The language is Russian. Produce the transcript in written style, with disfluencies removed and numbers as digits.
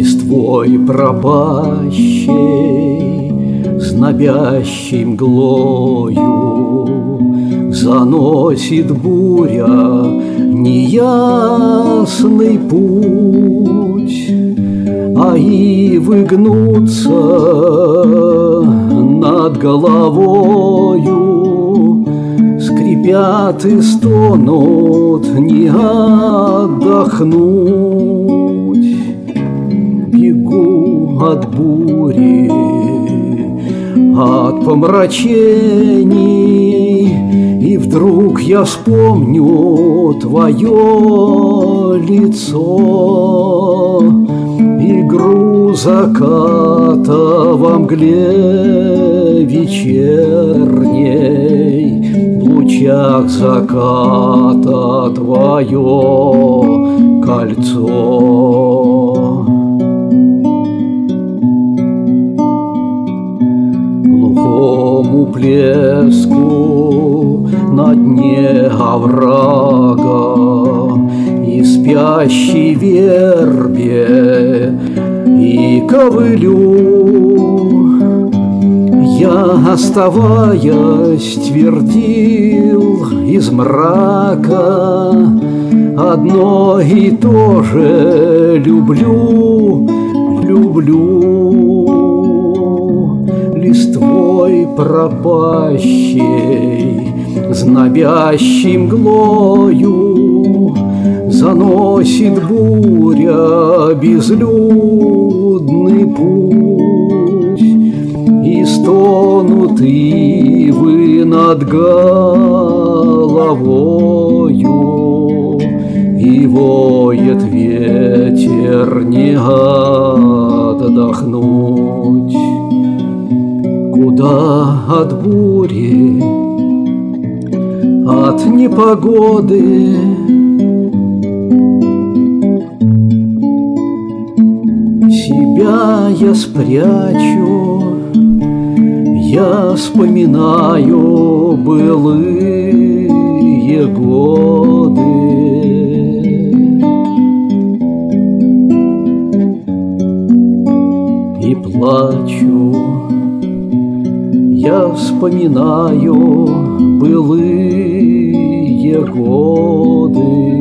Листвой пропащей, знобящей мглою, заносит буря неясный путь, а ивы гнутся над головою, скрипят и стонут, не отдохнуть. Бегу от бури, от помрачений, и вдруг я вспомню твое лицо, игру заката во мгле вечерней, в лучах заката твое кольцо. Глухому плеску на дне оврага и спящей вербе и ковылю я, оставаясь, твердил из мрака: одно и то же люблю, люблю. Листвой пропащей, знобящей мглою, заносит буря безлюдный путь, и стонут ивы над головою, и воет ветер не отдохнуть. Куда от бури, от непогоды себя я спрячу? Я вспоминаю былые годы. И плачу, я вспоминаю былые годы.